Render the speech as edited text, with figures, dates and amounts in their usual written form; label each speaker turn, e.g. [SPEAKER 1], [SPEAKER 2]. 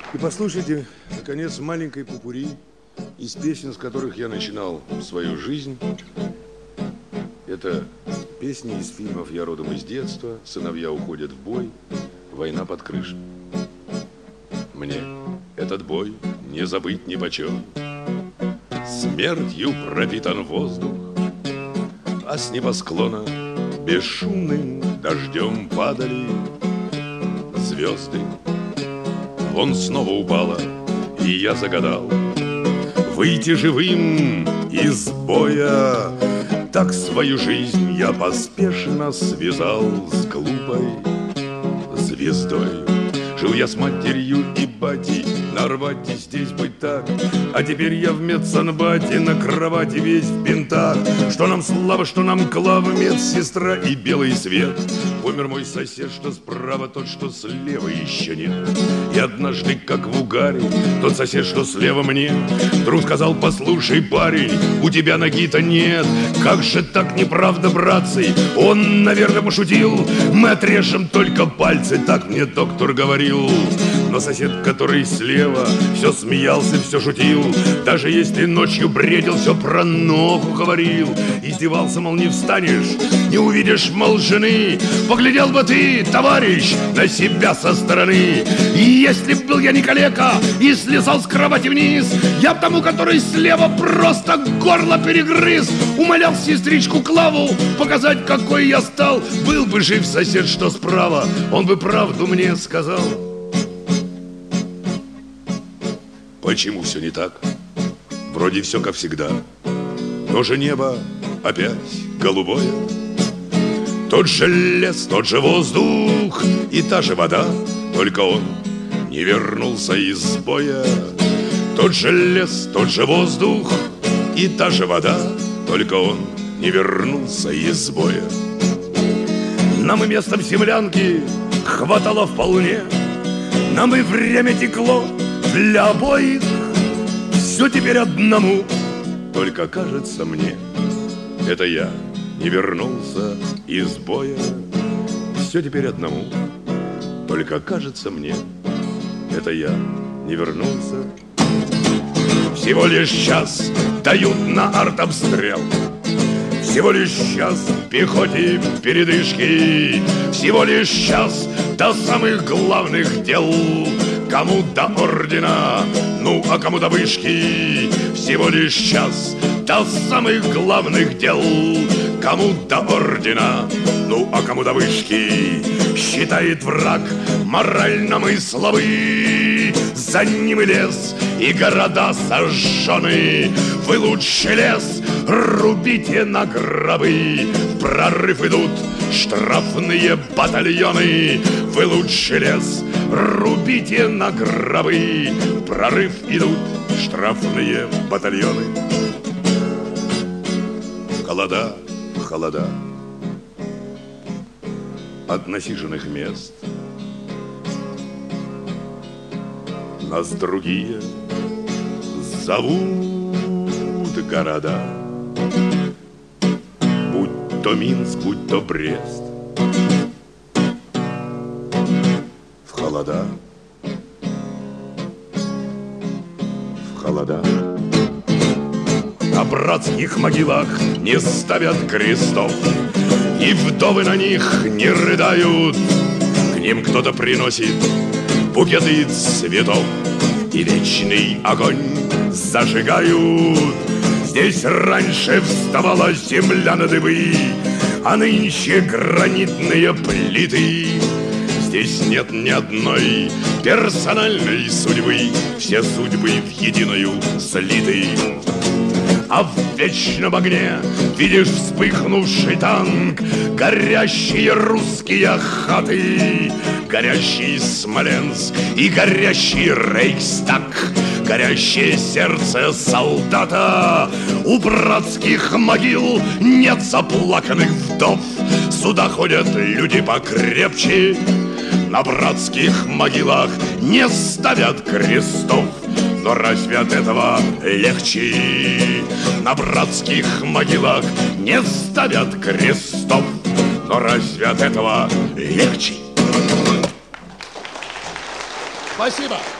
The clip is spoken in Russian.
[SPEAKER 1] И послушайте, наконец, маленькой попурри из песен, с которых я начинал свою жизнь. Это песни из фильмов «Я родом из детства», «Сыновья уходят в бой», «Война под крышей». Мне этот бой не забыть нипочем. Смертью пропитан воздух, а с небосклона бесшумным дождем падали звезды. Вон снова упала, и я загадал выйти живым из боя. Так свою жизнь я поспешно связал с глупой звездой. Жил я с матерью и батей, на рвате здесь быть так. А теперь я в медсанбате, на кровати весь в бинтах. Что нам слава, что нам клава, медсестра и белый свет. Умер мой сосед, что справа, тот, что слева, еще нет. И однажды, как в угаре, тот сосед, что слева мне, вдруг сказал: послушай, парень, у тебя ноги-то нет. Как же так, неправда, братцы? Он, наверное, пошутил. Мы отрежем только пальцы, так мне доктор говорил. Но сосед, который слева, все смеялся, все шутил. Даже если ночью бредил, все про ногу говорил. Издевался, мол, не встанешь, не увидишь, мол, жены. Поглядел бы ты, товарищ, на себя со стороны. И если б был я не калека и слезал с кровати вниз, я б тому, который слева, просто горло перегрыз. Умолял сестричку Клаву показать, какой я стал. Был бы жив сосед, что справа, он бы правду мне сказал. Почему все не так? Вроде все как всегда, но же небо опять голубое. Тот же лес, тот же воздух и та же вода, только он не вернулся из боя. Тот же лес, тот же воздух и та же вода, только он не вернулся из боя. Нам и места в землянке хватало вполне, нам и время текло для обоих. Все теперь одному, только кажется мне, это я не вернулся из боя. Все теперь одному, только кажется мне, это я не вернулся. Всего лишь час дают на артобстрел, всего лишь час пехоте передышки, всего лишь час до самых главных дел. Кому до ордена, ну а кому до вышки. Всего лишь час до самых главных дел. Кому до ордена, ну а кому до вышки. Считает враг морально мы слабы, за ним и лес, и города сожжены. Вы лучше лес рубите на гробы, в прорыв идут штрафные батальоны. Вы лучше лес рубите на гробы, в прорыв идут штрафные батальоны. Холода, холода от насиженных мест. Нас другие зовут города, будь то Минск, будь то Брест. В холода, в холода на братских могилах не ставят крестов, и вдовы на них не рыдают. К ним кто-то приносит букеты цветов, и вечный огонь зажигают. Здесь раньше вставала земля на дыбы, а нынче гранитные плиты. Здесь нет ни одной персональной судьбы, все судьбы в единую слиты. А в вечном огне видишь вспыхнувший танк, горящие русские хаты, горящий Смоленск и горящий Рейхстаг, горящее сердце солдата. У братских могил нет заплаканных вдов, сюда ходят люди покрепче. На братских могилах не ставят крестов, но разве от этого легче? На братских могилах не ставят крестов, но разве от этого легче?
[SPEAKER 2] Спасибо.